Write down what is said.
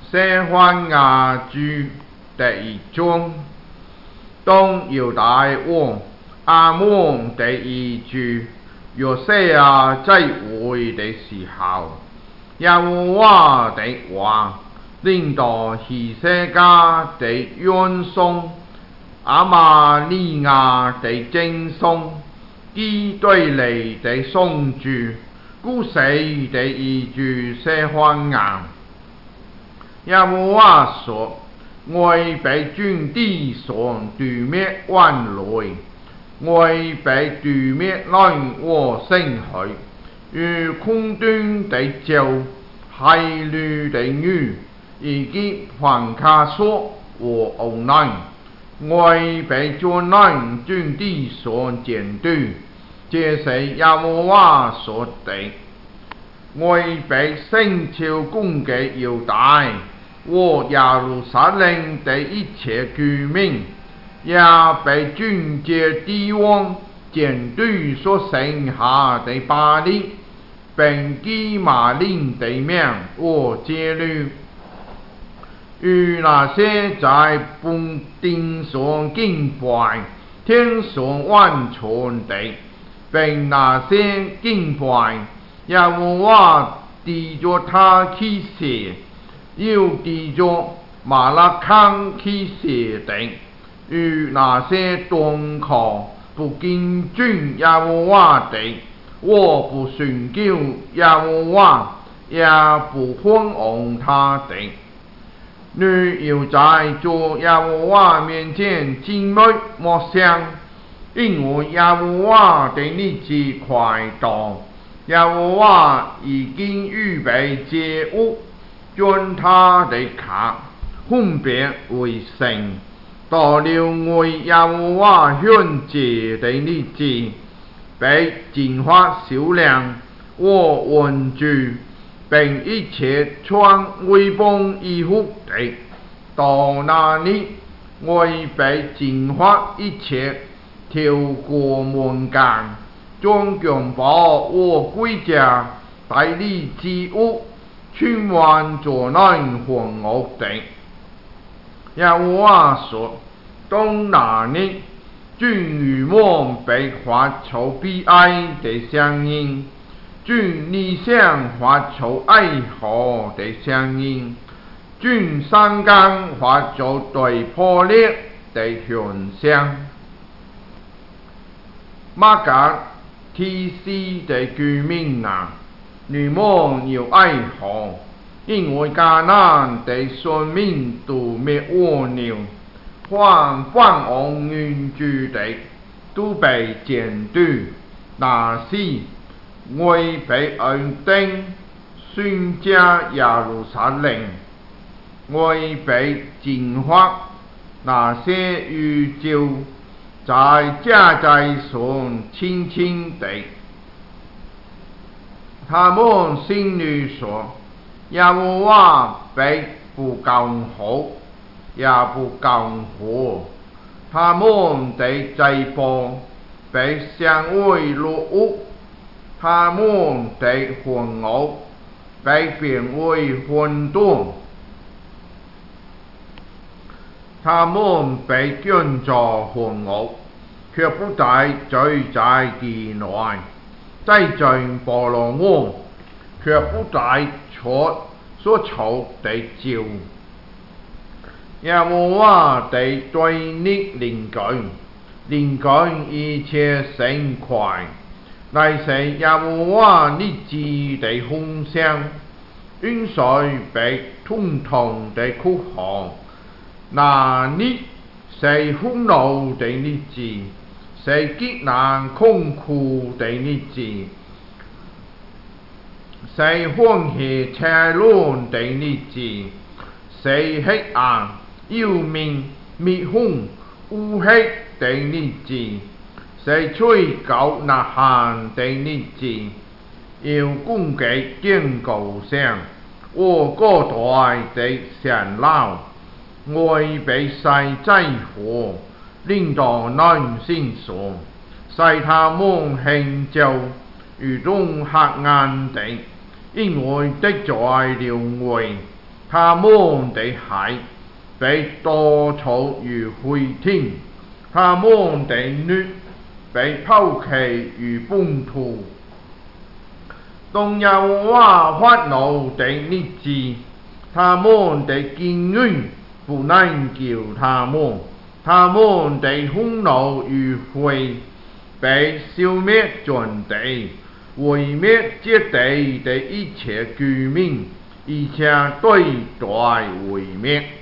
西番雅居第一章，东犹大王阿蒙第一句，约西亚在位的时候，耶和华的话领导希西家的远送，阿玛利亚的赠送，基对你的送主，古世的一句西番雅。耶和华说：“我被军地上对灭万类，我被对灭来我生去，如空中的鸟，海里的鱼，以及凡卡索和牛奶，我被转来军地上见对，这是耶和华说的。我被圣朝供给犹大和耶路撒冷的一切居民，也被军界帝王监督所剩下的巴黎，并基马林的名和戒律，与那些在本顶上敬拜天上万存的，并那些敬拜耶和华递着他启示，又递着马拉康启示的，与那些敦靠不敬敬耶和华的，我不寻求耶和华，也不欢迎他的，你要在主耶和华面前静默默想，因为耶和华的日子快到，耶和华已经预备祭物，将他的卡分别为圣，到了为耶和华献祭的日子，被净化修量和文具，并一切穿威风衣服的，到那里我被净化一切跳过门槛，将强暴和归家带离之物，全完做难混恶的。耶和华说：“当那里，君与梦被发出悲哀的声音，君理想发出哀嚎的声音，君山冈发出对破裂的响声。马甲提西的居民啊，你们要哀嚎，因为迦南的生命都灭亡了，凡放往原住的都被剪断。那时，我被安定宣家耶路撒冷，我被净化那些宇宙在家在上轻轻地，他们心里说：耶和华被不刚好，也不刚活，他们的祭钵被降为落物，他们的混偶被变为混沌，他们被建造混偶，却不在罪在其内，在罪暴露我，却不在错所求的救。耶和华的对你灵感一切盛快，乃是耶和华日子的风声，云水被通通的哭喊。那日是愤怒的日子，是极难痛苦的日子，是欢喜车轮的日子，是黑暗幽冥灭红乌黑的日子，是吹角呐喊的日子，要供给敬告声和各代的神老，我被晒在火，领导男性上，使他们行走如同黑暗的，因为得罪了我， 他們的海被多草如灰烴，他們的律被拋棄如糞土。當耶和華發怒的日子，他們的堅忍不能救他們，他們的憤怒如火，被消滅盡地，毀滅這地的一切居民，而且對待毀滅。